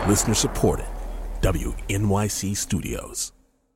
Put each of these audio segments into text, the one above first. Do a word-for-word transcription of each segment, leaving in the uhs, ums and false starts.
Listener supported. W N Y C Studios.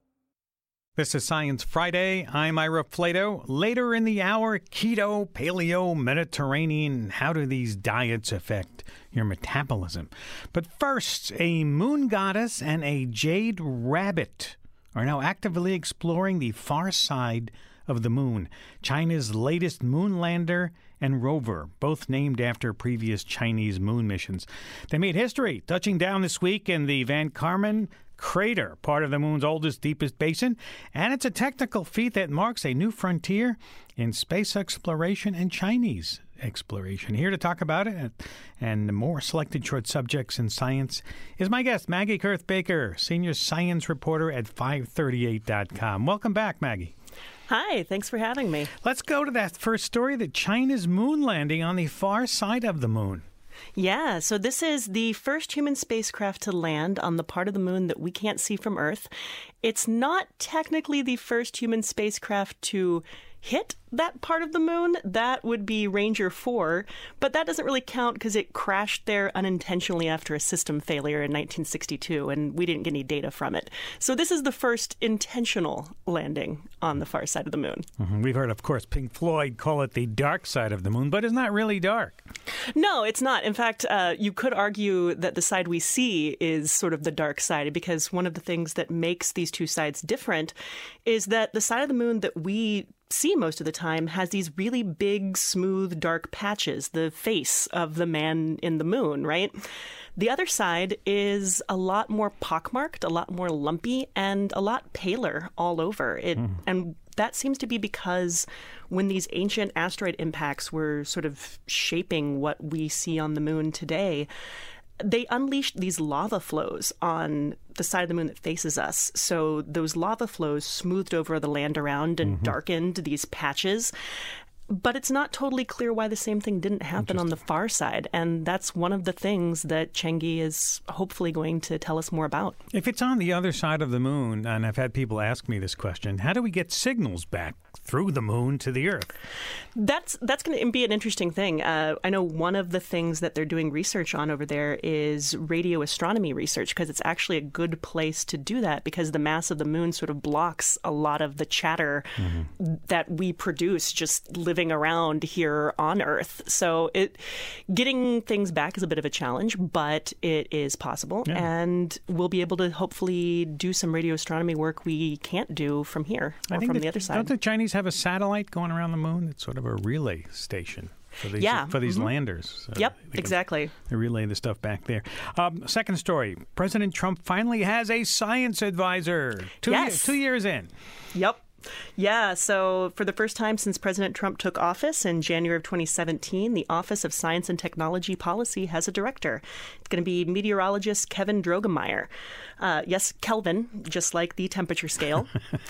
This is Science Friday. I'm Ira Flato. Later in the hour, keto, paleo, Mediterranean. How do these diets affect your metabolism? But first, a moon goddess and a jade rabbit are now actively exploring the far side of the moon. China's latest moon lander and rover, both named after previous Chinese moon missions. They made history, touching down this week in the Van Karman crater, part of the moon's oldest, deepest basin, and it's a technical feat that marks a new frontier in space exploration and Chinese exploration. Here to talk about it and more selected short subjects in science is my guest, Maggie Kurth-Baker, senior science reporter at five thirty-eight dot com. Welcome back, Maggie. Hi, thanks for having me. Let's go to that first story, the China's moon landing on the far side of the moon. Yeah, so this is the first human spacecraft to land on the part of the moon that we can't see from Earth. It's not technically the first human spacecraft to hit that part of the moon. That would be Ranger four, but that doesn't really count because it crashed there unintentionally after a system failure in nineteen sixty-two, and we didn't get any data from it. So this is the first intentional landing on the far side of the moon. Mm-hmm. We've heard, of course, Pink Floyd call it the dark side of the moon, but it's not really dark. No, it's not. In fact, uh, you could argue that the side we see is sort of the dark side, because one of the things that makes these two sides different is that the side of the moon that we see most of the time has these really big, smooth, dark patches, the face of the man in the moon, right? The other side is a lot more pockmarked, a lot more lumpy, and a lot paler all over. It, mm. And that seems to be because when these ancient asteroid impacts were sort of shaping what we see on the moon today, they unleashed these lava flows on the side of the moon that faces us. So those lava flows smoothed over the land around and mm-hmm. darkened these patches. But it's not totally clear why the same thing didn't happen on the far side. And that's one of the things that Chang'e is hopefully going to tell us more about. If it's on the other side of the moon, and I've had people ask me this question, how do we get signals back through the moon to the Earth? That's that's going to be an interesting thing. Uh, I know one of the things that they're doing research on over there is radio astronomy research, because it's actually a good place to do that, because the mass of the moon sort of blocks a lot of the chatter mm-hmm. that we produce just living around here on Earth. So it getting things back is a bit of a challenge, but it is possible. Yeah. And we'll be able to hopefully do some radio astronomy work we can't do from here or I think from that, the other side. Don't the Chinese have a satellite going around the moon? It's sort of a relay station for these, yeah. for these mm-hmm. landers. So yep, they exactly. Can, they relay the stuff back there. Um, second story, President Trump finally has a science advisor. Two, yes. years, two years in. Yep. Yeah, so for the first time since President Trump took office in January of twenty seventeen, the Office of Science and Technology Policy has a director. It's going to be meteorologist Kevin Drogemeyer. Uh, yes, Kelvin, just like the temperature scale.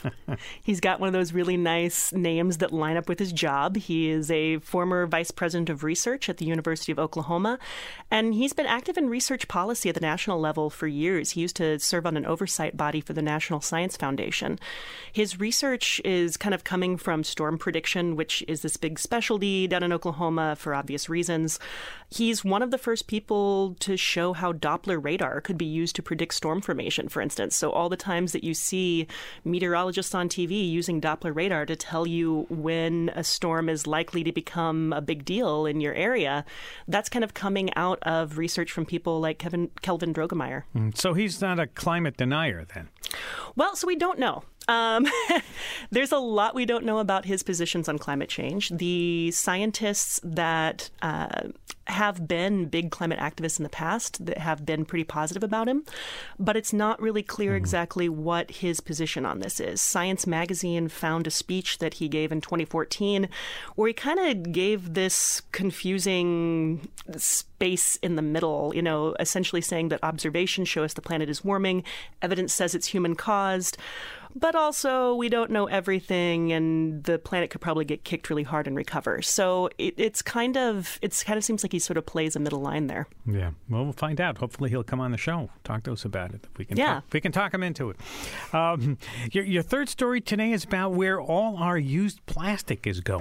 He's got one of those really nice names that line up with his job. He is a former vice president of research at the University of Oklahoma, and he's been active in research policy at the national level for years. He used to serve on an oversight body for the National Science Foundation. His research is kind of coming from storm prediction, which is this big specialty down in Oklahoma for obvious reasons. He's one of the first people to show how Doppler radar could be used to predict storm formation, for instance. So all the times that you see meteorologists on T V using Doppler radar to tell you when a storm is likely to become a big deal in your area, that's kind of coming out of research from people like Kevin Kelvin Drogemeyer. Mm, so he's not a climate denier then? Well, so we don't know. Um, there's a lot we don't know about his positions on climate change. The scientists that uh, have been big climate activists in the past that have been pretty positive about him, but it's not really clear mm-hmm. exactly what his position on this is. Science Magazine found a speech that he gave in twenty fourteen where he kind of gave this confusing space in the middle, you know, essentially saying that observations show us the planet is warming, evidence says it's human caused, but also we don't know everything, and the planet could probably get kicked really hard and recover. So it, it's kind of it's kind of seems like he sort of plays a middle line there. Yeah, well, we'll find out. Hopefully, he'll come on the show, talk to us about it. If we can, yeah, talk, if we can talk him into it. Um, your, your third story today is about where all our used plastic is going.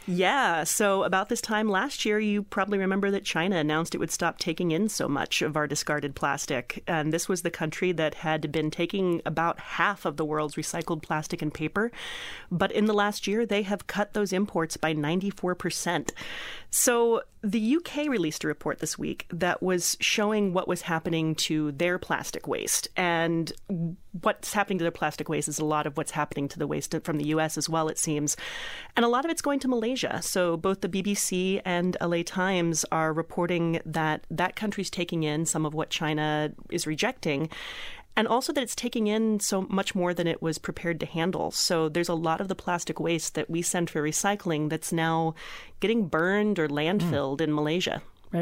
Yeah. So about this time last year, you probably remember that China announced it would stop taking in so much of our discarded plastic. And this was the country that had been taking about half of the world's recycled plastic and paper. But in the last year, they have cut those imports by ninety-four percent. So the U K released a report this week that was showing what was happening to their plastic waste. And what's happening to their plastic waste is a lot of what's happening to the waste from the U S as well, it seems. And a lot of it's going to Malaysia. So both the B B C and L A Times are reporting that that country's taking in some of what China is rejecting. And also that it's taking in so much more than it was prepared to handle. So there's a lot of the plastic waste that we send for recycling that's now getting burned or landfilled mm. in Malaysia.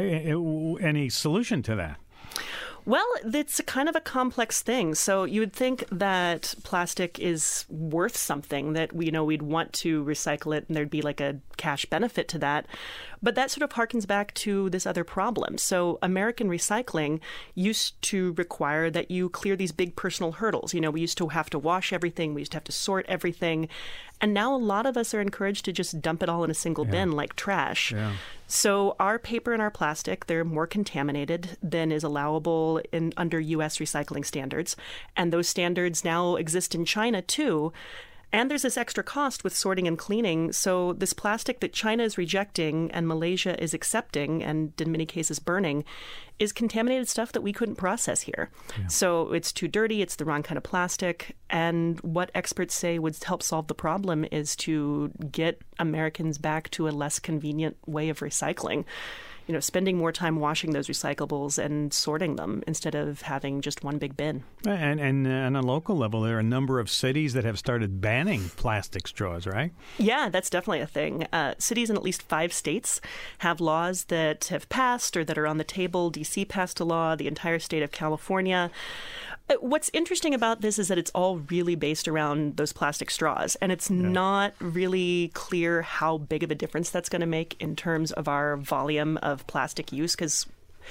Any solution to that? Well, it's a kind of a complex thing. So you would think that plastic is worth something, that we, you know, we'd want to recycle it and there'd be like a cash benefit to that. But that sort of harkens back to this other problem. So American recycling used to require that you clear these big personal hurdles. You know, we used to have to wash everything. We used to have to sort everything. And now a lot of us are encouraged to just dump it all in a single yeah. bin like trash. Yeah. So our paper and our plastic, they're more contaminated than is allowable in under U S recycling standards. And those standards now exist in China, too. And there's this extra cost with sorting and cleaning. So this plastic that China is rejecting and Malaysia is accepting and in many cases burning is contaminated stuff that we couldn't process here. Yeah. So it's too dirty. It's the wrong kind of plastic. And what experts say would help solve the problem is to get Americans back to a less convenient way of recycling. You know, spending more time washing those recyclables and sorting them instead of having just one big bin. And, and uh, on a local level, there are a number of cities that have started banning plastic straws, right? Yeah, that's definitely a thing. Uh, cities in at least five states have laws that have passed or that are on the table. D C passed a law, the entire state of California. What's interesting about this is that it's all really based around those plastic straws, and it's yeah. not really clear how big of a difference that's going to make in terms of our volume of plastic use, because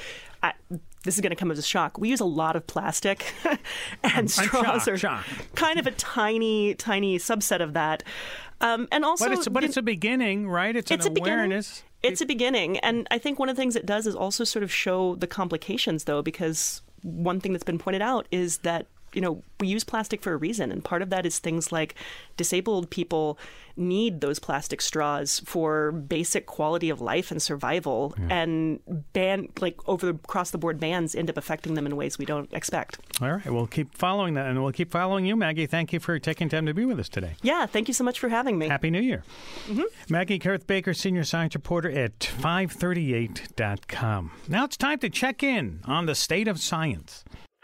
this is going to come as a shock. We use a lot of plastic, and I'm, straws I'm shocked, are shocked. kind of a tiny, tiny subset of that. Um, and also, but it's, but it's a beginning, right? It's, it's an a awareness. Beginning. It's a beginning, and I think one of the things it does is also sort of show the complications, though, because one thing that's been pointed out is that, you know, we use plastic for a reason. And part of that is things like disabled people need those plastic straws for basic quality of life and survival. Yeah. And ban like over across the board bans end up affecting them in ways we don't expect. All right. We'll keep following that, and we'll keep following you, Maggie. Thank you for taking time to be with us today. Yeah. Thank you so much for having me. Happy New Year. Mm-hmm. Maggie Kurth-Baker, senior science reporter at five thirty-eight dot com. Now it's time to check in on the state of science.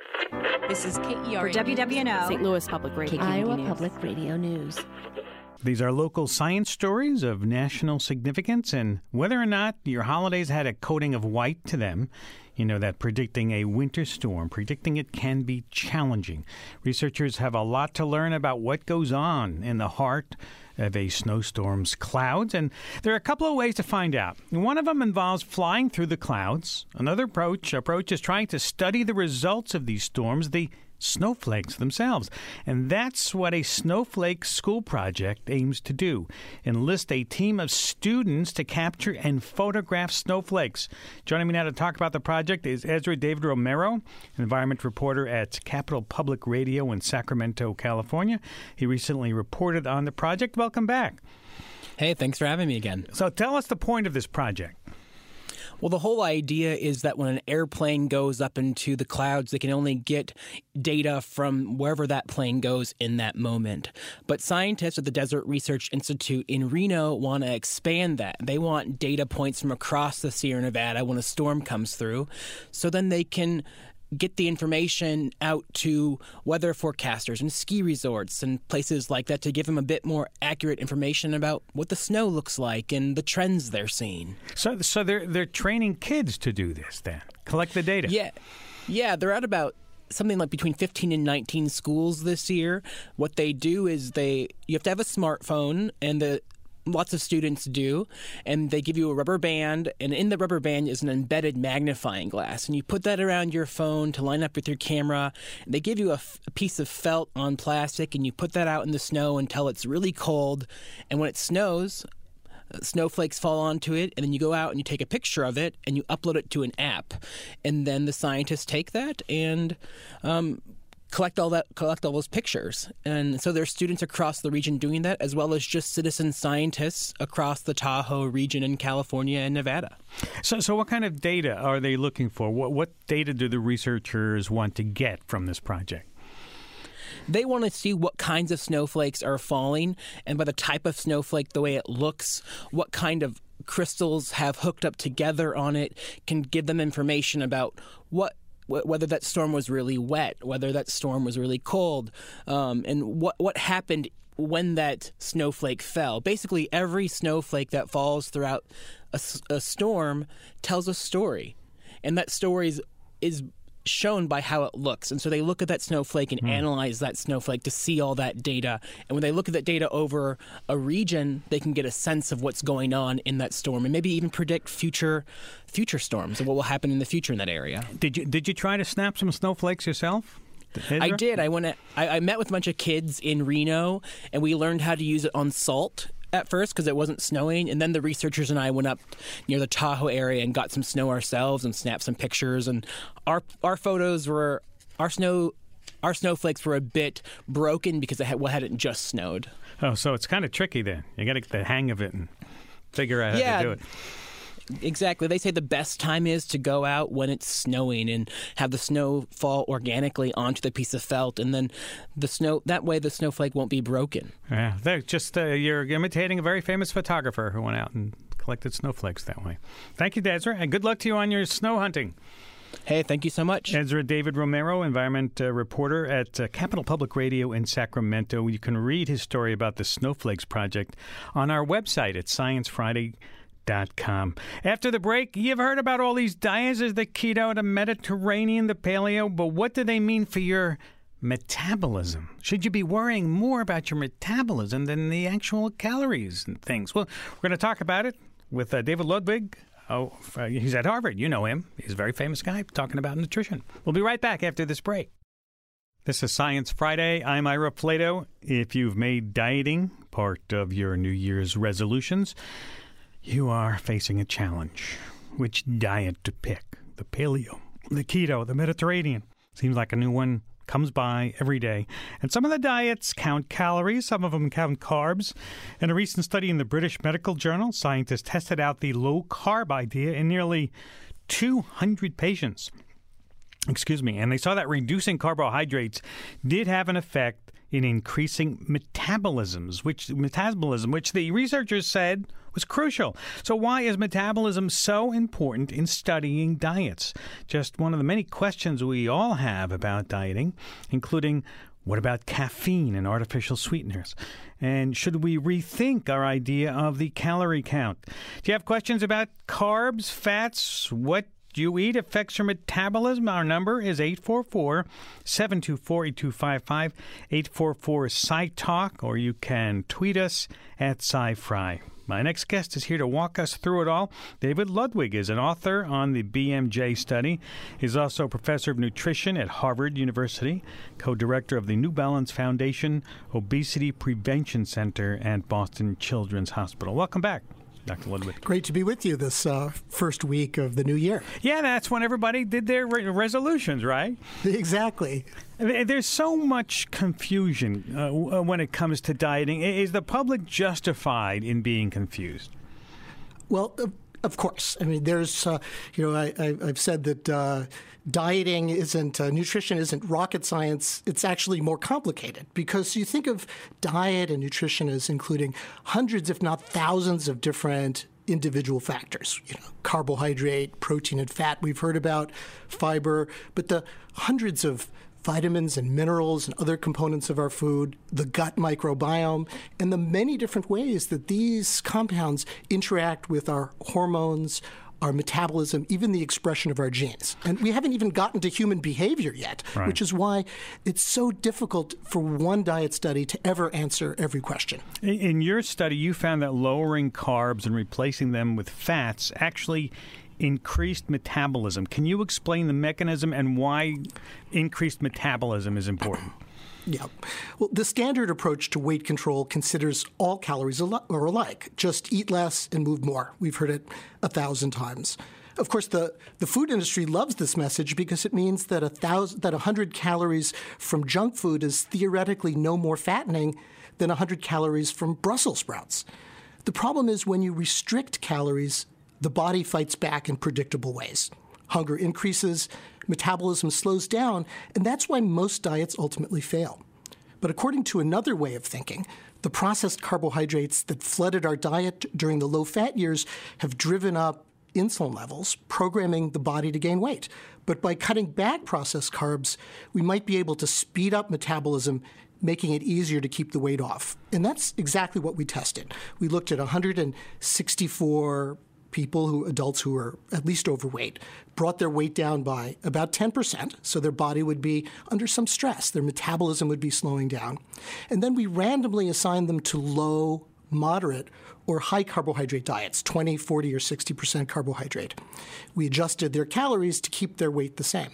This is K E R for W W N O, Saint Louis Public Radio, Iowa Public Radio News. These are local science stories of national significance, and whether or not your holidays had a coating of white to them, you know that predicting a winter storm, predicting it can be challenging. Researchers have a lot to learn about what goes on in the heart of a snowstorm's clouds, and there are a couple of ways to find out. One of them involves flying through the clouds. Another approach approach is trying to study the results of these storms, the snowflakes themselves. And that's what a snowflake school project aims to do. Enlist a team of students to capture and photograph snowflakes. Joining me now to talk about the project is Ezra David Romero, environment reporter at Capital Public Radio in Sacramento, California. He recently reported on the project. Welcome back. Hey, thanks for having me again. So tell us the point of this project. Well, the whole idea is that when an airplane goes up into the clouds, they can only get data from wherever that plane goes in that moment. But scientists at the Desert Research Institute in Reno want to expand that. They want data points from across the Sierra Nevada when a storm comes through, so then they can get the information out to weather forecasters and ski resorts and places like that to give them a bit more accurate information about what the snow looks like and the trends they're seeing. So so they're they're training kids to do this then, collect the data. Yeah. Yeah, they're at about something like between fifteen and nineteen schools this year. What they do is they you have to have a smartphone, and the lots of students do, and they give you a rubber band, and in the rubber band is an embedded magnifying glass, and you put that around your phone to line up with your camera. And they give you a, f- a piece of felt on plastic, and you put that out in the snow until it's really cold, and when it snows, snowflakes fall onto it, and then you go out and you take a picture of it and you upload it to an app, and then the scientists take that and um, collect all that, collect all those pictures. And so there's students across the region doing that, as well as just citizen scientists across the Tahoe region in California and Nevada. So, so what kind of data are they looking for? What, what data do the researchers want to get from this project? They want to see what kinds of snowflakes are falling, and by the type of snowflake, the way it looks, what kind of crystals have hooked up together on it, can give them information about what whether that storm was really wet, whether that storm was really cold, um, and what what happened when that snowflake fell. Basically, every snowflake that falls throughout a, a storm tells a story, and that story is, is shown by how it looks. And so they look at that snowflake and mm. analyze that snowflake to see all that data. And when they look at that data over a region, they can get a sense of what's going on in that storm and maybe even predict future future storms and what will happen in the future in that area. Did you did you try to snap some snowflakes yourself? Ezra? I did. I went. At, I, I met with a bunch of kids in Reno, and we learned how to use it on salt at first because it wasn't snowing, and then the researchers and I went up near the Tahoe area and got some snow ourselves and snapped some pictures. And our our photos were our snow our snowflakes were a bit broken because it had, well, hadn't just snowed. Oh, so it's kind of tricky then. You got to get the hang of it and figure out yeah, how to do it. Exactly. They say the best time is to go out when it's snowing and have the snow fall organically onto the piece of felt, and then the snow that way the snowflake won't be broken. Yeah, they're just uh, you're imitating a very famous photographer who went out and collected snowflakes that way. Thank you, Ezra, and good luck to you on your snow hunting. Hey, thank you so much. Ezra David Romero, environment uh, reporter at uh, Capital Public Radio in Sacramento. You can read his story about the Snowflakes Project on our website at science friday dot com. After the break, you've heard about all these diets, the keto, the Mediterranean, the paleo, but what do they mean for your metabolism? Should you be worrying more about your metabolism than the actual calories and things? Well, we're going to talk about it with uh, David Ludwig. Oh, uh, he's at Harvard. You know him. He's a very famous guy talking about nutrition. We'll be right back after this break. This is Science Friday. I'm Ira Plato. If you've made dieting part of your New Year's resolutions, you are facing a challenge. Which diet to pick? The paleo, the keto, the Mediterranean. Seems like a new one comes by every day. And some of the diets count calories, some of them count carbs. In a recent study in the British Medical Journal, scientists tested out the low-carb idea in nearly two hundred patients. Excuse me. And they saw that reducing carbohydrates did have an effect in increasing metabolisms, which metabolism, which the researchers said was crucial. So why is metabolism so important in studying diets? Just one of the many questions we all have about dieting, including what about caffeine and artificial sweeteners? And should we rethink our idea of the calorie count? Do you have questions about carbs, fats, what you eat affects your metabolism? Our number is eight four four, seven two four, eight two five five, eight four four, S C I Talk, or you can tweet us at SciFri. My next guest is here to walk us through it all. David Ludwig is an author on the B M J study. He's also a professor of nutrition at Harvard University, co-director of the New Balance Foundation Obesity Prevention Center at Boston Children's Hospital. Welcome back, Doctor Ludwig. Great to be with you this uh, first week of the new year. Yeah, that's when everybody did their re- resolutions, right? Exactly. There's so much confusion uh, when it comes to dieting. Is the public justified in being confused? Well, of, of course. I mean, there's, uh, you know, I, I, I've said that uh, dieting isn't, uh, nutrition isn't rocket science. It's actually more complicated because you think of diet and nutrition as including hundreds, if not thousands, of different individual factors, you know, carbohydrate, protein, and fat we've heard about, fiber, but the hundreds of vitamins and minerals and other components of our food, the gut microbiome, and the many different ways that these compounds interact with our hormones, our metabolism, even the expression of our genes. And we haven't even gotten to human behavior yet, right, which is why it's so difficult for one diet study to ever answer every question. In your study, you found that lowering carbs and replacing them with fats actually increased metabolism. Can you explain the mechanism and why increased metabolism is important? Yeah. Well, the standard approach to weight control considers all calories al- are alike. Just eat less and move more. We've heard it a thousand times. Of course, the, the food industry loves this message because it means that a thousand, that one hundred calories from junk food is theoretically no more fattening than one hundred calories from Brussels sprouts. The problem is when you restrict calories, the body fights back in predictable ways. Hunger increases, metabolism slows down, and that's why most diets ultimately fail. But according to another way of thinking, the processed carbohydrates that flooded our diet during the low-fat years have driven up insulin levels, programming the body to gain weight. But by cutting back processed carbs, we might be able to speed up metabolism, making it easier to keep the weight off. And that's exactly what we tested. We looked at one hundred sixty-four people, who adults who were at least overweight, brought their weight down by about ten percent, so their body would be under some stress. Their metabolism would be slowing down. And then we randomly assigned them to low, moderate, or high carbohydrate diets, twenty, forty, or sixty percent carbohydrate. We adjusted their calories to keep their weight the same.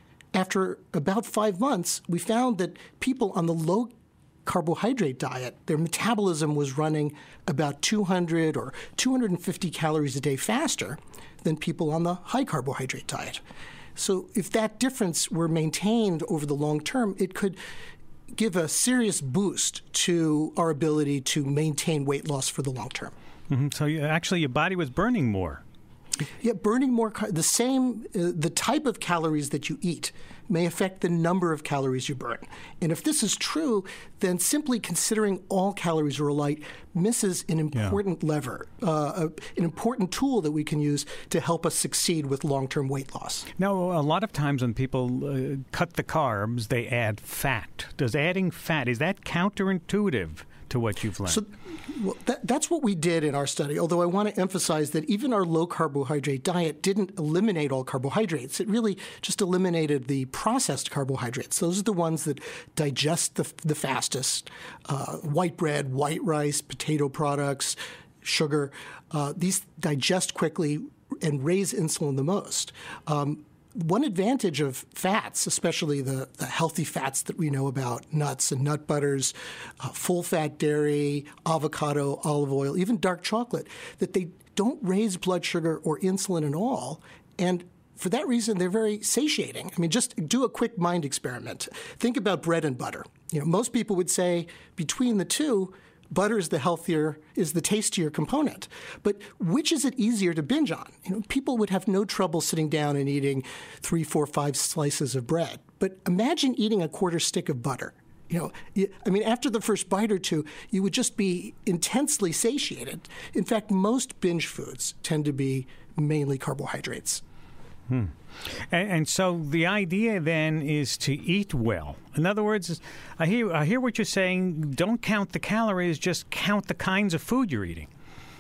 After about five months, we found that people on the low carbohydrate diet, their metabolism was running about two hundred or two hundred fifty calories a day faster than people on the high carbohydrate diet. So if that difference were maintained over the long term, it could give a serious boost to our ability to maintain weight loss for the long term. Mm-hmm. So you, actually your body was burning more. Yeah, burning more, cal- the same, uh, the type of calories that you eat may affect the number of calories you burn. And if this is true, then simply considering all calories are alike misses an important yeah. lever, uh, a, an important tool that we can use to help us succeed with long-term weight loss. Now, a lot of times when people uh, cut the carbs, they add fat. Does adding fat, is that counterintuitive to what you've learned? So, well, that, that's what we did in our study, although I want to emphasize that even our low-carbohydrate diet didn't eliminate all carbohydrates. It really just eliminated the processed carbohydrates. Those are the ones that digest the, the fastest. Uh, white bread, white rice, potato products, sugar. Uh, these digest quickly and raise insulin the most. Um, One advantage of fats, especially the, the healthy fats that we know about, nuts and nut butters, uh, full-fat dairy, avocado, olive oil, even dark chocolate, that they don't raise blood sugar or insulin at all. And for that reason, they're very satiating. I mean, just do a quick mind experiment. Think about bread and butter. You know, most people would say between the two, butter is the healthier, is the tastier component. But which is it easier to binge on? You know, people would have no trouble sitting down and eating three, four, five slices of bread. But imagine eating a quarter stick of butter. You know, you, I mean, after the first bite or two, you would just be intensely satiated. In fact, most binge foods tend to be mainly carbohydrates. Hmm. And, and so the idea then is to eat well. In other words, I hear I hear what you're saying. Don't count the calories, just count the kinds of food you're eating.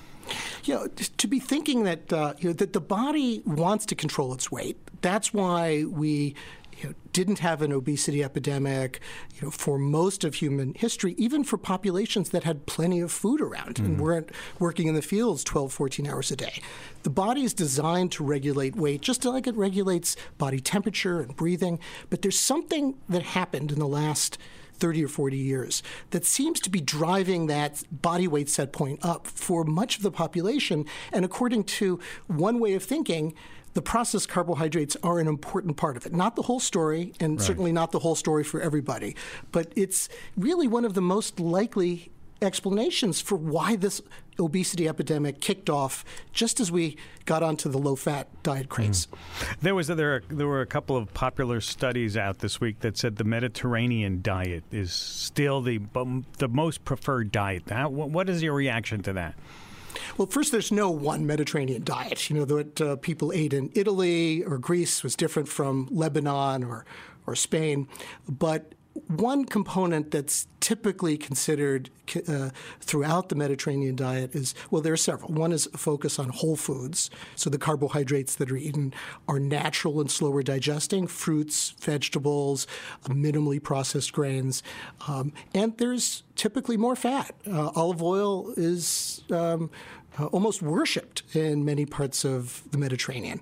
You know, to be thinking that uh, you know that the body wants to control its weight. That's why we you know, didn't have an obesity epidemic, you know, for most of human history, even for populations that had plenty of food around mm-hmm. and weren't working in the fields twelve, fourteen hours a day. The body is designed to regulate weight just like it regulates body temperature and breathing. But there's something that happened in the last thirty or forty years that seems to be driving that body weight set point up for much of the population. And according to one way of thinking, the processed carbohydrates are an important part of it. Not the whole story, and right. certainly not the whole story for everybody. But it's really one of the most likely explanations for why this obesity epidemic kicked off just as we got onto the low-fat diet craze. Mm. There was there there were a couple of popular studies out this week that said the Mediterranean diet is still the the most preferred diet. How, what is your reaction to that? Well, first, there's no one Mediterranean diet. You know, what uh, people ate in Italy or Greece was different from Lebanon or, or Spain. But one component that's typically considered uh, throughout the Mediterranean diet is, well, there are several. One is a focus on whole foods. So the carbohydrates that are eaten are natural and slower digesting, fruits, vegetables, uh, minimally processed grains. Um, and there's typically more fat. Uh, olive oil is um, uh, almost worshipped in many parts of the Mediterranean.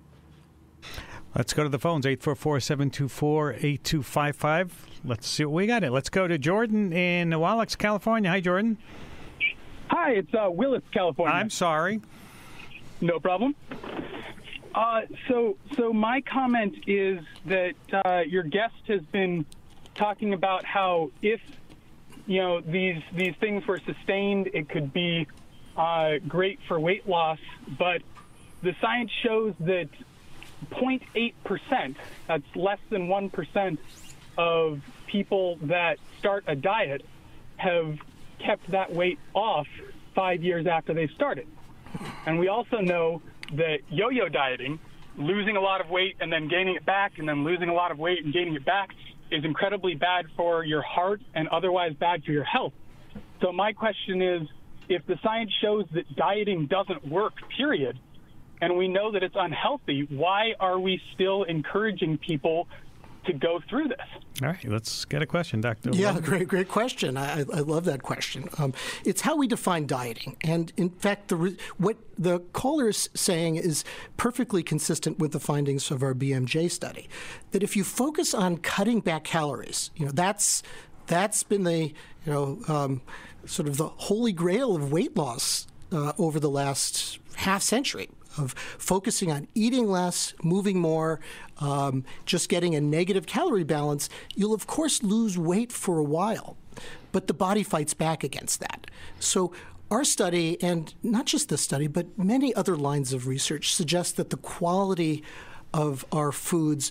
Let's go to the phones, eight four four, seven two four, eight two five five. Let's see what we got. It. Let's go to Jordan in Newalex, California. Hi, Jordan. Hi, it's uh, Willis, California. I'm sorry. No problem. Uh, so, so my comment is that uh, your guest has been talking about how if you know these these things were sustained, it could be uh, great for weight loss. But the science shows that zero point eight percent, that's less than one percent of people that start a diet have kept that weight off five years after they've started. And we also know that yo-yo dieting, losing a lot of weight and then gaining it back and then losing a lot of weight and gaining it back, is incredibly bad for your heart and otherwise bad for your health. So my question is, if the science shows that dieting doesn't work, period, and we know that it's unhealthy, why are we still encouraging people to go through this? All right, let's get a question, Doctor Yeah, Logan. great, great question. I, I love that question. Um, it's how we define dieting, and in fact, the what the caller is saying is perfectly consistent with the findings of our B M J study. That if you focus on cutting back calories, you know, that's that's been the you know um, sort of the holy grail of weight loss uh, over the last half century. Of focusing on eating less, moving more, um, just getting a negative calorie balance, you'll of course lose weight for a while, but the body fights back against that. So our study, and not just this study, but many other lines of research, suggest that the quality of our foods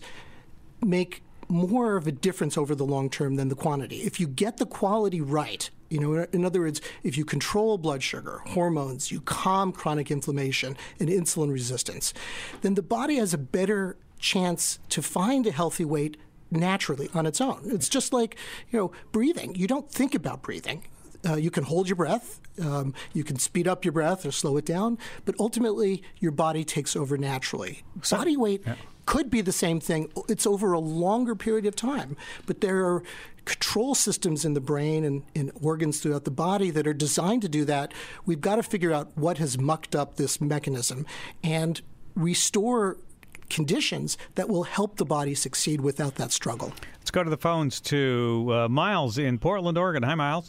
make more of a difference over the long term than the quantity. If you get the quality right, you know, in other words, if you control blood sugar, hormones, you calm chronic inflammation and insulin resistance, then the body has a better chance to find a healthy weight naturally on its own. It's just like, you know, breathing. You don't think about breathing. Uh, you can hold your breath, um, you can speed up your breath or slow it down, but ultimately your body takes over naturally. So, body weight yeah. could be the same thing. It's over a longer period of time, but there are control systems in the brain and in organs throughout the body that are designed to do that. We've got to figure out what has mucked up this mechanism and restore conditions that will help the body succeed without that struggle. Let's go to the phones to uh, Miles in Portland, Oregon. Hi, Miles.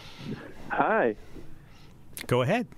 Hi. Go ahead.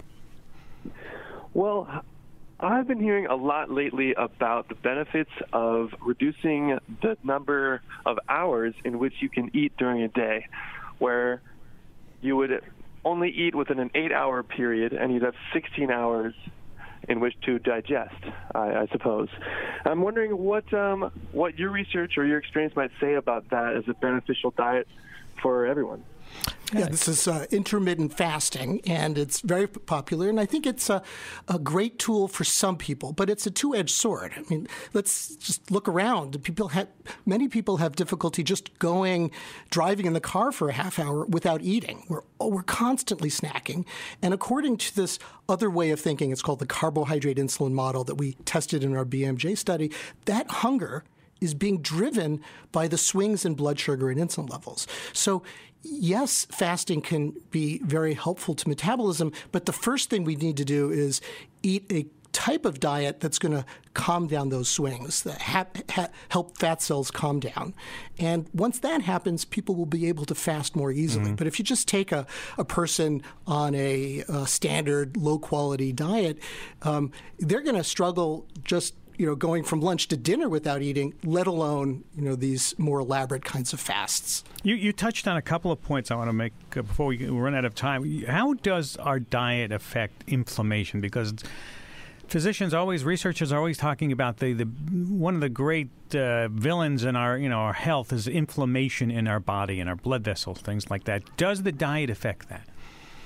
Well, I've been hearing a lot lately about the benefits of reducing the number of hours in which you can eat during a day, where you would only eat within an eight-hour period and you'd have sixteen hours in which to digest, I, I suppose. I'm wondering what um, what your research or your experience might say about that as a beneficial diet for everyone. Yeah, this is uh, intermittent fasting, and it's very popular, and I think it's a, a great tool for some people, but it's a two-edged sword. I mean, let's just look around. People have, many people have difficulty just going, driving in the car for a half hour without eating. We're, oh, we're constantly snacking, and according to this other way of thinking, it's called the carbohydrate insulin model that we tested in our B M J study, that hunger is being driven by the swings in blood sugar and insulin levels. So yes, fasting can be very helpful to metabolism, but the first thing we need to do is eat a type of diet that's going to calm down those swings, that ha- ha- help fat cells calm down. And once that happens, people will be able to fast more easily. Mm-hmm. But if you just take a, a person on a, a standard low-quality diet, um, they're going to struggle just you know, going from lunch to dinner without eating, let alone, you know, these more elaborate kinds of fasts. You you touched on a couple of points I want to make uh, before we run out of time. How does our diet affect inflammation? Because physicians always, researchers are always talking about the, the one of the great uh, villains in our, you know, our health is inflammation in our body and our blood vessels, things like that. Does the diet affect that?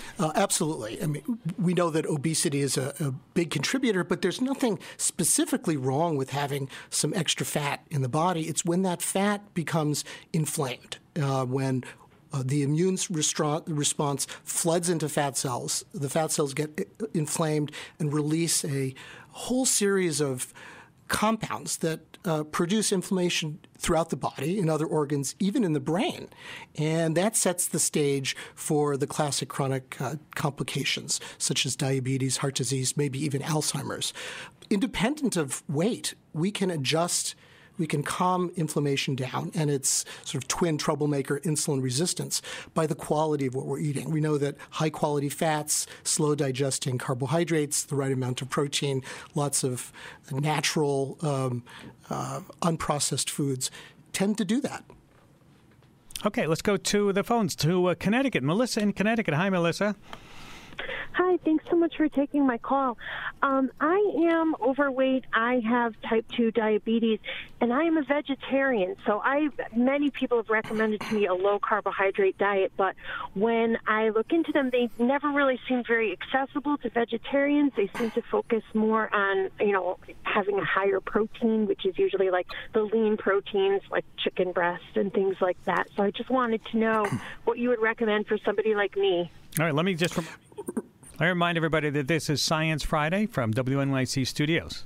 Uh, absolutely. I mean, we know that obesity is a, a big contributor, but there's nothing specifically wrong with having some extra fat in the body. It's when that fat becomes inflamed, uh, when uh, the immune restra- response floods into fat cells. The fat cells get inflamed and release a whole series of compounds that uh, produce inflammation throughout the body, in other organs, even in the brain. And that sets the stage for the classic chronic uh, complications, such as diabetes, heart disease, maybe even Alzheimer's. Independent of weight, we can adjust, we can calm inflammation down and its sort of twin troublemaker, insulin resistance, by the quality of what we're eating. We know that high-quality fats, slow-digesting carbohydrates, the right amount of protein, lots of natural, um, uh, unprocessed foods tend to do that. Okay, let's go to the phones, to uh, Connecticut. Melissa in Connecticut. Hi, Melissa. Hi, thanks so much for taking my call. Um, I am overweight. I have type two diabetes, and I am a vegetarian. So I, many people have recommended to me a low-carbohydrate diet, but when I look into them, they never really seem very accessible to vegetarians. They seem to focus more on, you know, having a higher protein, which is usually like the lean proteins, like chicken breast and things like that. So I just wanted to know what you would recommend for somebody like me. All right, let me just... Rem- I remind everybody that this is Science Friday from W N Y C Studios.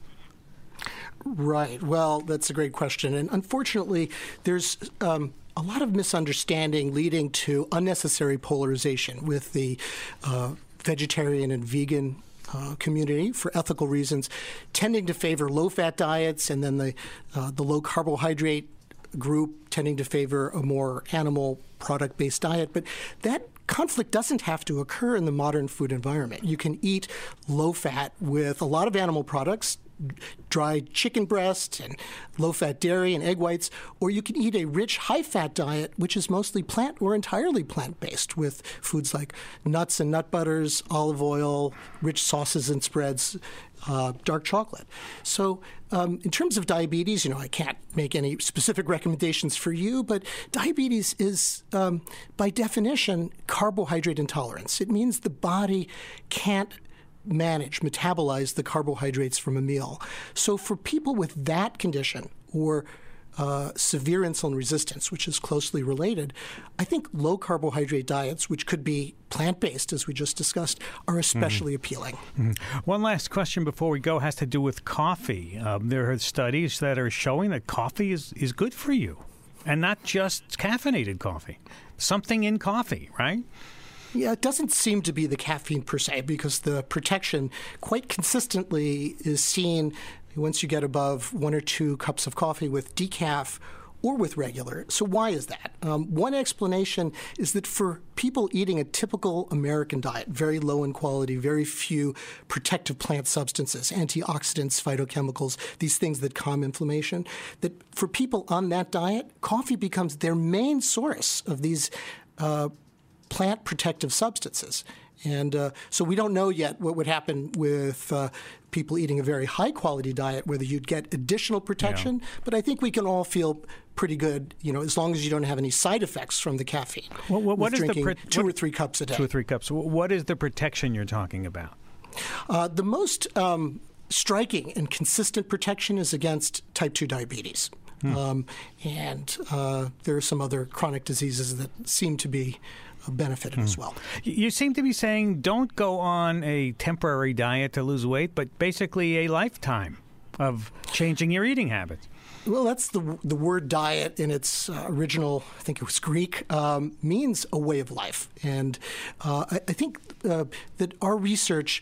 Right. Well, that's a great question. And unfortunately, there's um, a lot of misunderstanding leading to unnecessary polarization with the uh, vegetarian and vegan uh, community for ethical reasons, tending to favor low-fat diets, and then the uh, the low-carbohydrate group tending to favor a more animal product-based diet. But that conflict doesn't have to occur in the modern food environment. You can eat low-fat with a lot of animal products, dried chicken breast and low-fat dairy and egg whites, or you can eat a rich, high-fat diet, which is mostly plant or entirely plant-based, with foods like nuts and nut butters, olive oil, rich sauces and spreads, uh, dark chocolate. So um, in terms of diabetes, you know, I can't make any specific recommendations for you, but diabetes is, um, by definition, carbohydrate intolerance. It means the body can't manage, metabolize the carbohydrates from a meal. So for people with that condition, or uh, severe insulin resistance, which is closely related, I think low-carbohydrate diets, which could be plant-based, as we just discussed, are especially mm-hmm. appealing. Mm-hmm. One last question before we go has to do with coffee. Um, there are studies that are showing that coffee is, is good for you, and not just caffeinated coffee. Something in coffee, right? Yeah, it doesn't seem to be the caffeine per se, because the protection quite consistently is seen once you get above one or two cups of coffee with decaf or with regular. So why is that? Um, one explanation is that for people eating a typical American diet, very low in quality, very few protective plant substances, antioxidants, phytochemicals, these things that calm inflammation, that for people on that diet, coffee becomes their main source of these uh, plant protective substances. And uh, so we don't know yet what would happen with uh, people eating a very high-quality diet, whether you'd get additional protection. Yeah. But I think we can all feel pretty good, you know, as long as you don't have any side effects from the caffeine. Well, what, what is drinking the pro- two what, or three cups a day? Two or three cups. What is the protection you're talking about? Uh, the most um, striking and consistent protection is against type two diabetes. Hmm. Um, and uh, there are some other chronic diseases that seem to be benefited mm. as well. You seem to be saying don't go on a temporary diet to lose weight, but basically a lifetime of changing your eating habits. Well, that's the the word diet in its uh, original, I think it was Greek, um, means a way of life. And uh, I, I think uh, that our research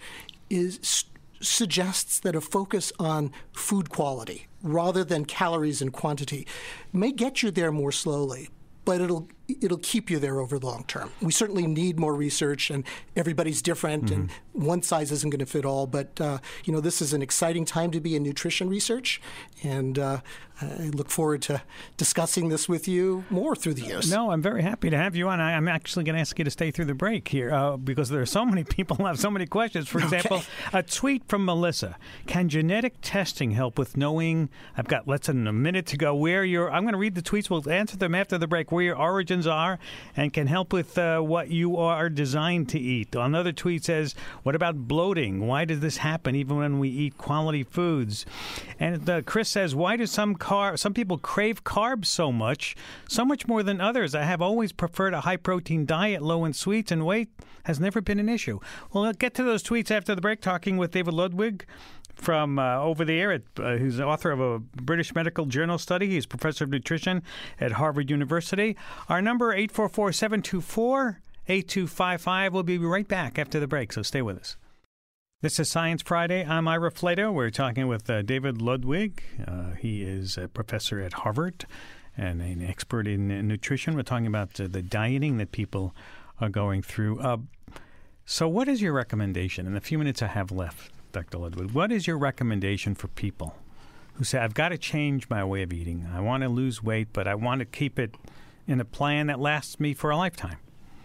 is suggests that a focus on food quality rather than calories and quantity may get you there more slowly, but it'll it'll keep you there over the long term. We certainly need more research, and everybody's different, mm-hmm. and one size isn't going to fit all. But uh, you know, this is an exciting time to be in nutrition research, and uh, I look forward to discussing this with you more through the years. No, I'm very happy to have you on. I, I'm actually going to ask you to stay through the break here uh, because there are so many people who have so many questions. For example, okay. a tweet from Melissa: can genetic testing help with knowing? I've got less than a minute to go. Where your I'm going to read the tweets. We'll answer them after the break. Where your origin suggestions are and can help with uh, what you are designed to eat. Another tweet says, what about bloating? Why does this happen even when we eat quality foods? And uh, Chris says, why do some car- some people crave carbs so much, so much more than others? I have always preferred a high-protein diet, low in sweets, and weight has never been an issue. Well, I'll get to those tweets after the break, talking with David Ludwig from uh, over there, at, uh, who's the author of a British Medical Journal study. He's professor of nutrition at Harvard University. Our number, eight four four, seven two four, eight two five five. We'll be right back after the break, so stay with us. This is Science Friday. I'm Ira Flato. We're talking with uh, David Ludwig. Uh, he is a professor at Harvard and an expert in uh, nutrition. We're talking about uh, the dieting that people are going through. Uh, so what is your recommendation in the few minutes I have left? Doctor Ludwig, what is your recommendation for people who say, I've got to change my way of eating. I want to lose weight, but I want to keep it in a plan that lasts me for a lifetime?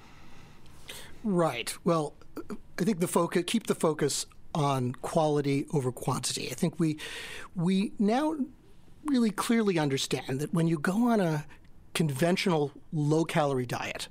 Right. Well, I think the focus, keep the focus on quality over quantity. I think we we now really clearly understand that when you go on a conventional low-calorie diet,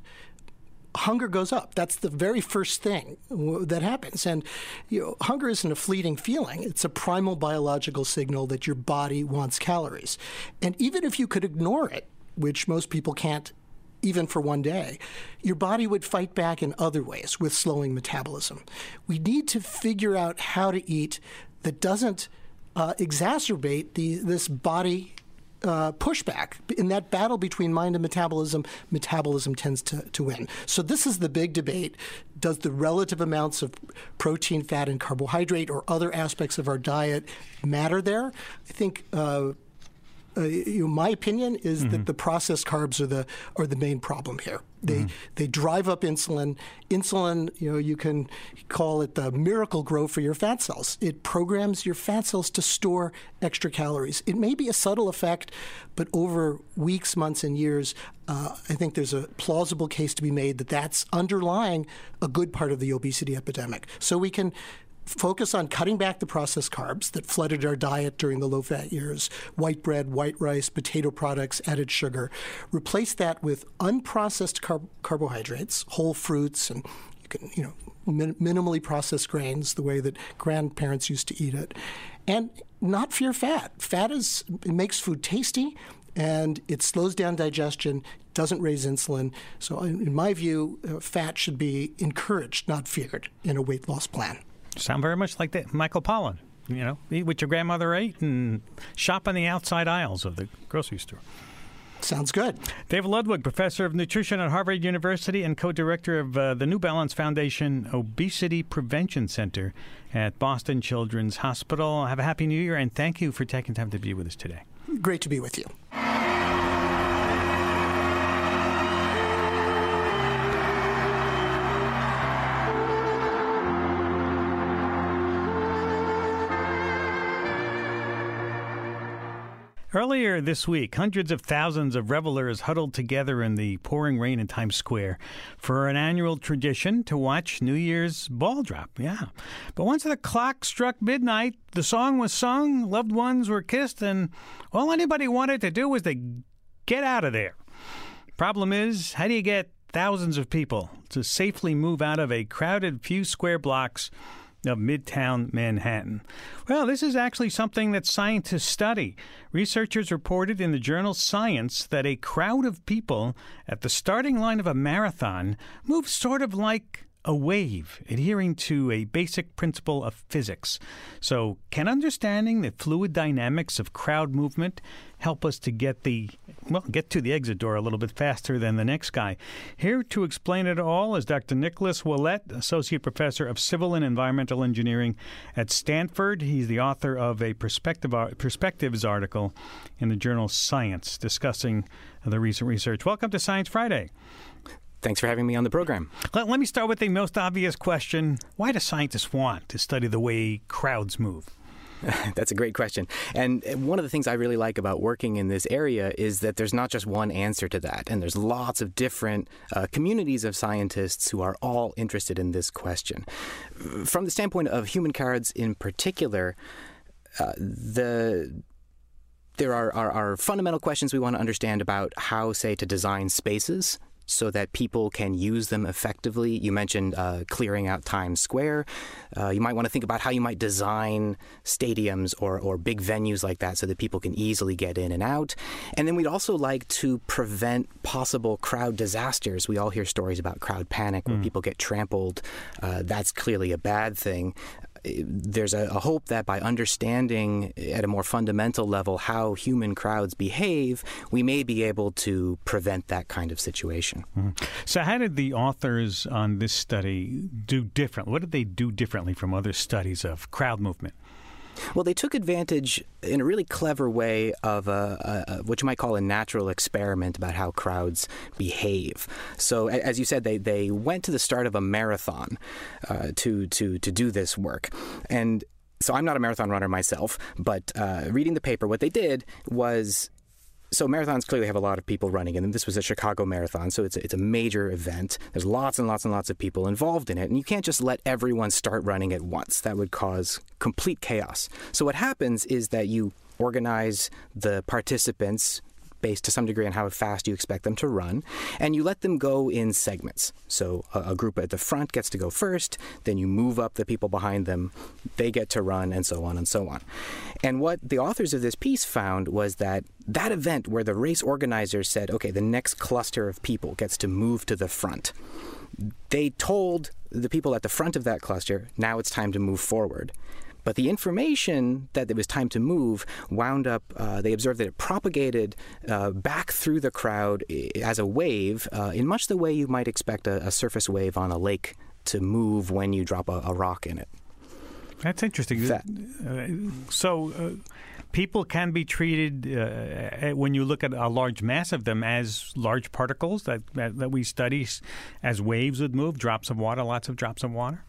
hunger goes up. That's the very first thing that happens. And you know, hunger isn't a fleeting feeling. It's a primal biological signal that your body wants calories. And even if you could ignore it, which most people can't even for one day, your body would fight back in other ways with slowing metabolism. We need to figure out how to eat that doesn't uh, exacerbate the, this body Uh, pushback. In that battle between mind and metabolism, metabolism tends to, to win. So this is the big debate. Does the relative amounts of protein, fat, and carbohydrate or other aspects of our diet matter there? I think uh, uh, you know, my opinion is mm-hmm. that the processed carbs are the are the main problem here. They mm-hmm. they drive up insulin. Insulin, you know, you can call it the miracle grow for your fat cells. It programs your fat cells to store extra calories. It may be a subtle effect, but over weeks, months, and years, uh, I think there's a plausible case to be made that that's underlying a good part of the obesity epidemic. So we can focus on cutting back the processed carbs that flooded our diet during the low-fat years, white bread, white rice, potato products, added sugar. Replace that with unprocessed carb- carbohydrates, whole fruits, and you can, you know, min- minimally processed grains, the way that grandparents used to eat it. And not fear fat. Fat is it makes food tasty, and it slows down digestion, doesn't raise insulin. So in, in my view, uh, fat should be encouraged, not feared, in a weight loss plan. Sound very much like that, Michael Pollan. You know, eat what your grandmother ate and shop on the outside aisles of the grocery store. Sounds good. David Ludwig, professor of nutrition at Harvard University and co-director of uh, the New Balance Foundation Obesity Prevention Center at Boston Children's Hospital. Have a happy New Year, and thank you for taking time to be with us today. Great to be with you. Earlier this week, hundreds of thousands of revelers huddled together in the pouring rain in Times Square for an annual tradition to watch New Year's ball drop. Yeah. But once the clock struck midnight, the song was sung, loved ones were kissed, and all anybody wanted to do was to get out of there. Problem is, how do you get thousands of people to safely move out of a crowded few square blocks of Midtown Manhattan? Well, this is actually something that scientists study. Researchers reported in the journal Science that a crowd of people at the starting line of a marathon moves sort of like a wave, adhering to a basic principle of physics. So can understanding the fluid dynamics of crowd movement help us to get the well, get to the exit door a little bit faster than the next guy? Here to explain it all is Doctor Nicholas Ouellette, Associate Professor of Civil and Environmental Engineering at Stanford. He's the author of a perspective, Perspectives article in the journal Science discussing the recent research. Welcome to Science Friday. Thanks for having me on the program. Let, let me start with the most obvious question. Why do scientists want to study the way crowds move? That's a great question. And one of the things I really like about working in this area is that there's not just one answer to that. And there's lots of different uh, communities of scientists who are all interested in this question. From the standpoint of human crowds in particular, uh, the there are, are, are fundamental questions we want to understand about how, say, to design spaces so that people can use them effectively. You mentioned uh, clearing out Times Square. Uh, you might want to think about how you might design stadiums or, or big venues like that so that people can easily get in and out. And then we'd also like to prevent possible crowd disasters. We all hear stories about crowd panic where mm. people get trampled. Uh, that's clearly a bad thing. There's a, a hope that by understanding at a more fundamental level how human crowds behave, we may be able to prevent that kind of situation. Mm-hmm. So how did the authors on this study do different? What did they do differently from other studies of crowd movement? Well, they took advantage in a really clever way of a, a, what you might call a natural experiment about how crowds behave. So, as you said, they, they went to the start of a marathon uh, to, to, to do this work. And so I'm not a marathon runner myself, but uh, reading the paper, what they did was... So marathons clearly have a lot of people running in them. This was a Chicago Marathon, so it's a, it's a major event. There's lots and lots and lots of people involved in it, and you can't just let everyone start running at once. That would cause complete chaos. So what happens is that you organize the participants based to some degree on how fast you expect them to run, and you let them go in segments. So a, a group at the front gets to go first, then you move up the people behind them, they get to run, and so on and so on. And what the authors of this piece found was that that event where the race organizers said, okay, the next cluster of people gets to move to the front, they told the people at the front of that cluster, now it's time to move forward. But the information that it was time to move wound up, uh, they observed that it propagated uh, back through the crowd as a wave uh, in much the way you might expect a, a surface wave on a lake to move when you drop a, a rock in it. That's interesting. That, uh, so uh, people can be treated, uh, when you look at a large mass of them, as large particles that, that, that we study as waves would move, drops of water, lots of drops of water?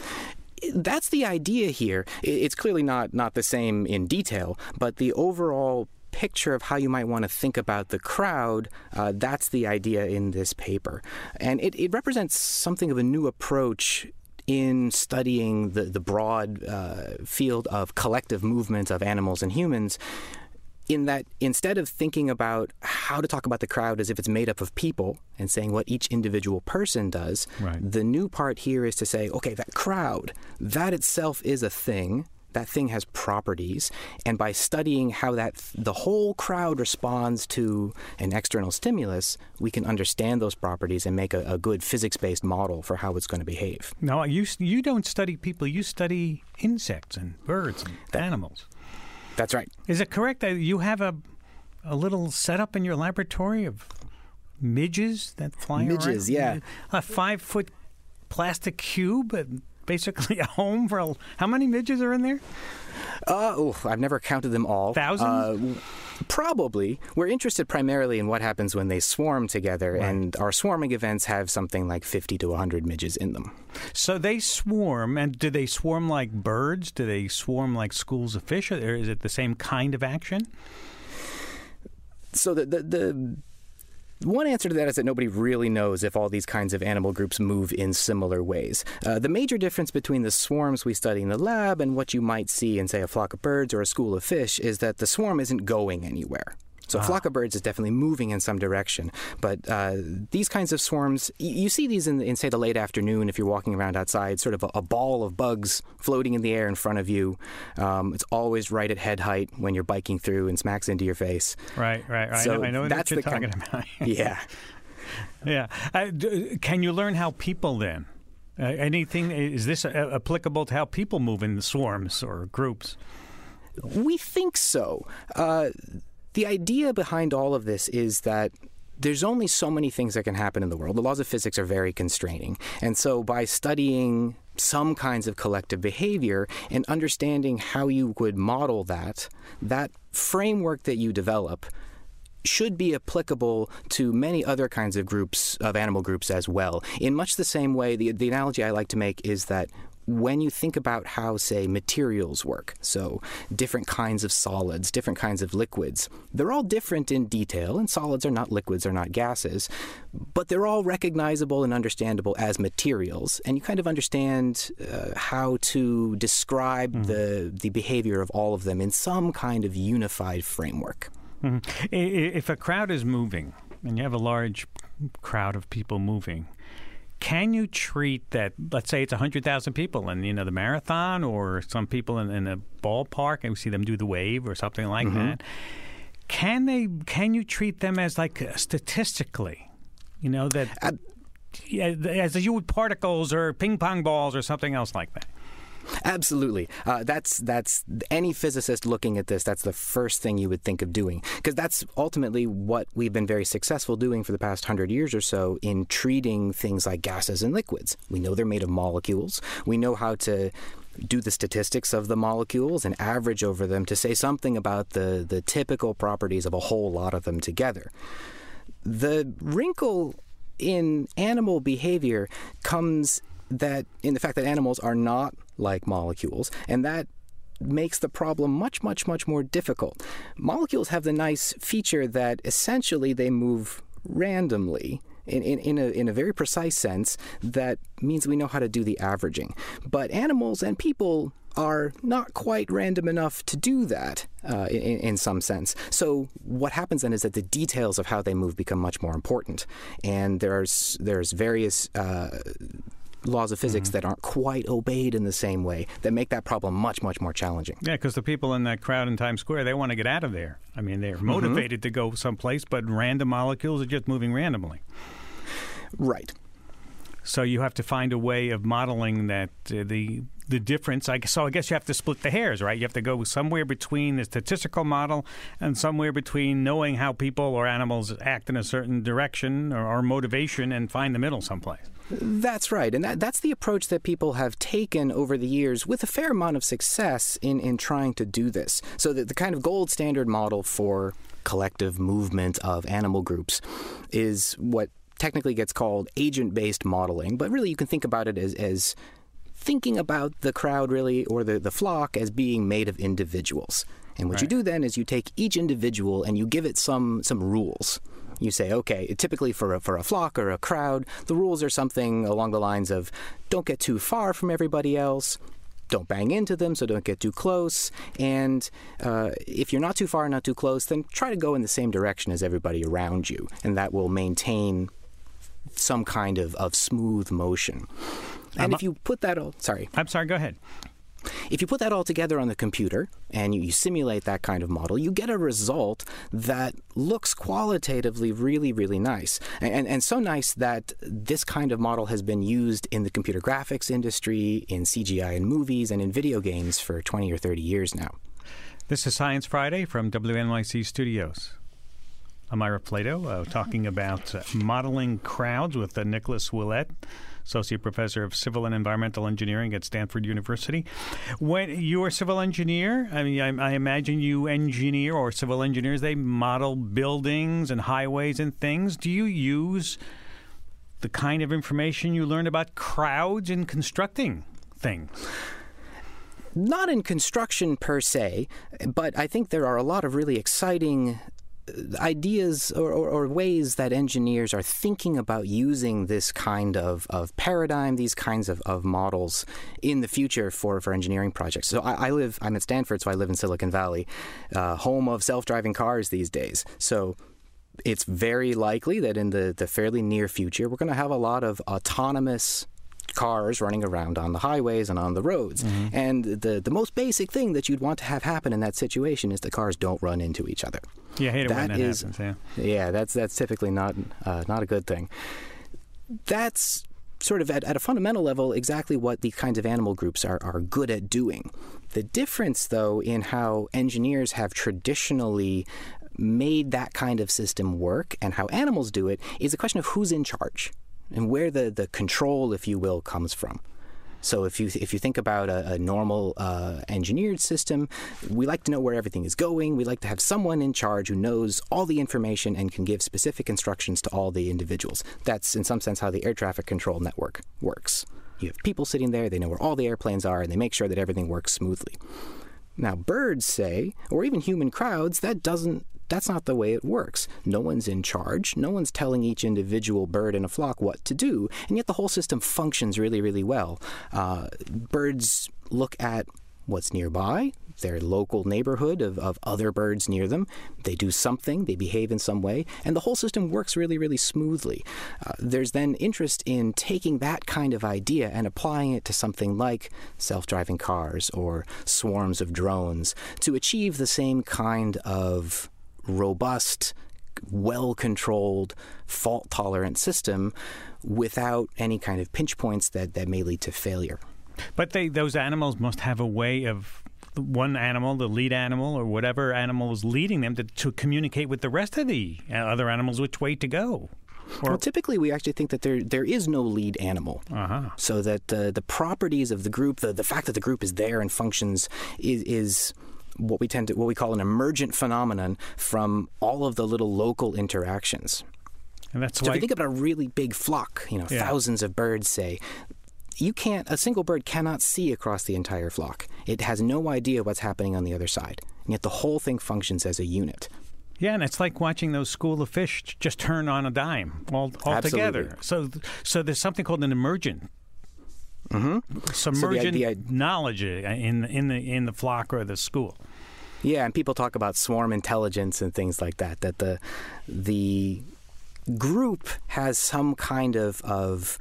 That's the idea here. It's clearly not, not the same in detail, but the overall picture of how you might want to think about the crowd, uh, that's the idea in this paper. And it, it represents something of a new approach in studying the, the broad uh, field of collective movement of animals and humans, in that instead of thinking about how to talk about the crowd as if it's made up of people and saying what each individual person does, right. The new part here is to say, okay, that crowd, that itself is a thing. That thing has properties. And by studying how that the whole crowd responds to an external stimulus, we can understand those properties and make a, a good physics-based model for how it's going to behave. No, you, you don't study people. You study insects and birds and that, animals. That's right. Is it correct that you have a a little setup in your laboratory of midges that fly midges, around? Midges, yeah. A five-foot plastic cube, and basically a home for a, how many midges are in there? Uh, oh, I've never counted them all. Thousands? Uh, probably. We're interested primarily in what happens when they swarm together, right. And our swarming events have something like fifty to one hundred midges in them. So they swarm, and do they swarm like birds? Do they swarm like schools of fish? Or is it the same kind of action? So the the... the One answer to that is that nobody really knows if all these kinds of animal groups move in similar ways. Uh, the major difference between the swarms we study in the lab and what you might see in, say, a flock of birds or a school of fish is that the swarm isn't going anywhere. So a flock of birds is definitely moving in some direction. But uh, these kinds of swarms, y- you see these in, in, say, the late afternoon if you're walking around outside, sort of a, a ball of bugs floating in the air in front of you. Um, it's always right at head height when you're biking through and smacks into your face. Right, right, right. So I know, I know that's what you're the talking kind, about. Yeah. Yeah. Uh, d- can you learn how people then? Uh, anything, is this uh, applicable to how people move in the swarms or groups? We think so. Uh, The idea behind all of this is that there's only so many things that can happen in the world. The laws of physics are very constraining. And so by studying some kinds of collective behavior and understanding how you would model that, that framework that you develop should be applicable to many other kinds of groups, of animal groups as well. In much the same way, the, the analogy I like to make is that when you think about how, say, materials work, so different kinds of solids, different kinds of liquids, they're all different in detail, and solids are not liquids, they're not gases, but they're all recognizable and understandable as materials, and you kind of understand uh, how to describe mm-hmm. the, the behavior of all of them in some kind of unified framework. Mm-hmm. If a crowd is moving, and you have a large crowd of people moving, can you treat that, let's say it's one hundred thousand people in, you know, the marathon, or some people in, in a ballpark, and we see them do the wave or something like mm-hmm. that. Can they? Can you treat them as like uh, statistically, you know, that uh, yeah, as you would particles or ping pong balls or something else like that? Absolutely. Uh, that's that's any physicist looking at this, that's the first thing you would think of doing, because that's ultimately what we've been very successful doing for the past hundred years or so in treating things like gases and liquids. We know they're made of molecules. We know how to do the statistics of the molecules and average over them to say something about the, the typical properties of a whole lot of them together. The wrinkle in animal behavior comes that in the fact that animals are not like molecules, and that makes the problem much, much, much more difficult. Molecules have the nice feature that essentially they move randomly in, in, in, a, in a very precise sense that means we know how to do the averaging. But animals and people are not quite random enough to do that uh, in, in some sense. So what happens then is that the details of how they move become much more important. And there's, there's various Uh, laws of physics mm-hmm. that aren't quite obeyed in the same way that make that problem much, much more challenging. Yeah, because the people in that crowd in Times Square, they want to get out of there. I mean, they're motivated mm-hmm. to go someplace, but random molecules are just moving randomly. Right. So you have to find a way of modeling that uh, the the difference. I guess, so I guess you have to split the hairs, right? You have to go somewhere between the statistical model and somewhere between knowing how people or animals act in a certain direction or, or motivation, and find the middle someplace. That's right. And that, that's the approach that people have taken over the years with a fair amount of success in, in trying to do this. So that the kind of gold standard model for collective movement of animal groups is what technically gets called agent-based modeling. But really you can think about it as, as thinking about the crowd really, or the, the flock, as being made of individuals. And what right. you do then is you take each individual and you give it some some rules. You say, okay, typically for a, for a flock or a crowd, the rules are something along the lines of don't get too far from everybody else, don't bang into them, so don't get too close, and uh, if you're not too far, not too close, then try to go in the same direction as everybody around you, and that will maintain some kind of, of smooth motion. And um, if you put that all... Sorry. I'm sorry, go ahead. If you put that all together on the computer and you, you simulate that kind of model, you get a result that looks qualitatively really, really nice. And, and, and so nice that this kind of model has been used in the computer graphics industry, in C G I in movies, and in video games for twenty or thirty years now. This is Science Friday from W N Y C Studios. I'm Ira Flatow, uh, talking about uh, modeling crowds with uh, Nicholas Ouellette, Associate Professor of Civil and Environmental Engineering at Stanford University. When you're a civil engineer, I mean, I, I imagine you engineer, or civil engineers, they model buildings and highways and things. Do you use the kind of information you learned about crowds in constructing things? Not in construction per se, but I think there are a lot of really exciting ideas or, or, or ways that engineers are thinking about using this kind of, of paradigm, these kinds of, of models in the future for, for engineering projects. So I, I live, I'm at Stanford, so I live in Silicon Valley, uh, home of self-driving cars these days. So it's very likely that in the, the fairly near future, we're going to have a lot of autonomous cars running around on the highways and on the roads. Mm-hmm. And the, the most basic thing that you'd want to have happen in that situation is the cars don't run into each other. Yeah, I hate it that when that is, happens, yeah. Yeah, that's, that's typically not, uh, not a good thing. That's sort of at, at a fundamental level exactly what these kinds of animal groups are, are good at doing. The difference, though, in how engineers have traditionally made that kind of system work and how animals do it is a question of who's in charge and where the, the control, if you will, comes from. So if you if you think about a, a normal uh, engineered system, we like to know where everything is going. We like to have someone in charge who knows all the information and can give specific instructions to all the individuals. That's, in some sense, how the air traffic control network works. You have people sitting there, they know where all the airplanes are, and they make sure that everything works smoothly. Now, birds say, or even human crowds, that doesn't That's not the way it works. No one's in charge. No one's telling each individual bird in a flock what to do, and yet the whole system functions really, really well. Uh, birds look at what's nearby, their local neighborhood of, of other birds near them. They do something, they behave in some way, and the whole system works really, really smoothly. Uh, there's then interest in taking that kind of idea and applying it to something like self-driving cars or swarms of drones to achieve the same kind of robust, well-controlled, fault-tolerant system without any kind of pinch points that, that may lead to failure. But they, those animals must have a way of one animal, the lead animal, or whatever animal is leading them to, to communicate with the rest of the other animals which way to go. Or... Well, typically we actually think that there there is no lead animal, uh-huh. so that uh, the properties of the group, the, the fact that the group is there and functions is... is what we tend to, what we call an emergent phenomenon from all of the little local interactions. And that's so why... if you think about a really big flock, you know, yeah. thousands of birds, say, you can't, a single bird cannot see across the entire flock. It has no idea what's happening on the other side. And yet the whole thing functions as a unit. Yeah, and it's like watching those school of fish just turn on a dime all, all together. So, so there's something called an emergent Mm-hmm. submergent so the, the, knowledge in in the in the flock or the school. Yeah, and people talk about swarm intelligence and things like that. That the the group has some kind of of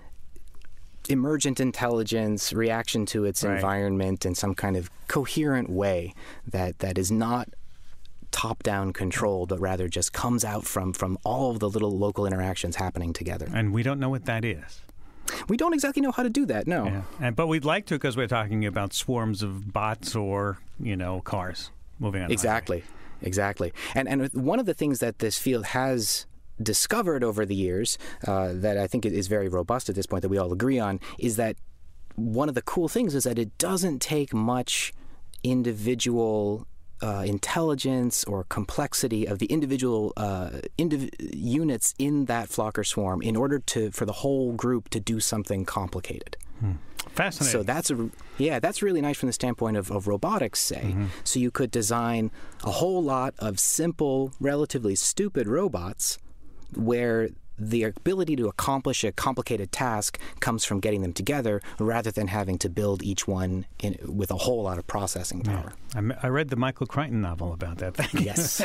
emergent intelligence, reaction to its right. environment in some kind of coherent way that that is not top-down controlled, but rather just comes out from from all of the little local interactions happening together. And we don't know what that is. We don't exactly know how to do that, no. Yeah. And, but we'd like to because we're talking about swarms of bots or, you know, cars moving on. Exactly, exactly. And and one of the things that this field has discovered over the years uh, that I think is very robust at this point that we all agree on is that one of the cool things is that it doesn't take much individual Uh, intelligence or complexity of the individual uh, indiv- units in that flock or swarm in order to for the whole group to do something complicated. Hmm. Fascinating. So that's a, yeah, that's really nice from the standpoint of, of robotics, say. Mm-hmm. So you could design a whole lot of simple, relatively stupid robots where the ability to accomplish a complicated task comes from getting them together rather than having to build each one in, with a whole lot of processing power. Yeah. I read the Michael Crichton novel about that. Thank you. Yes.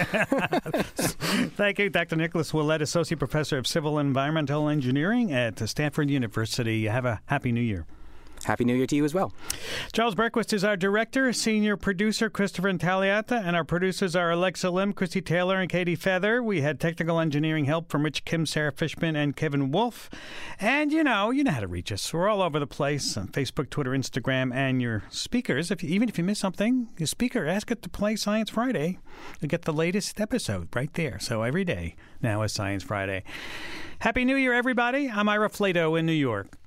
Thank you, Doctor Nicholas Ouellette, Associate Professor of Civil and Environmental Engineering at Stanford University. Have a happy New Year. Happy New Year to you as well. Charles Berquist is our director, senior producer Christopher Intagliata, and our producers are Alexa Lim, Christy Taylor, and Katie Feather. We had technical engineering help from Rich Kim, Sarah Fishman, and Kevin Wolf. And you know, you know how to reach us. We're all over the place on Facebook, Twitter, Instagram, and your speakers. If you, even if you miss something, your speaker, ask it to play Science Friday. You'll get the latest episode right there. So every day now is Science Friday. Happy New Year, everybody. I'm Ira Flato in New York.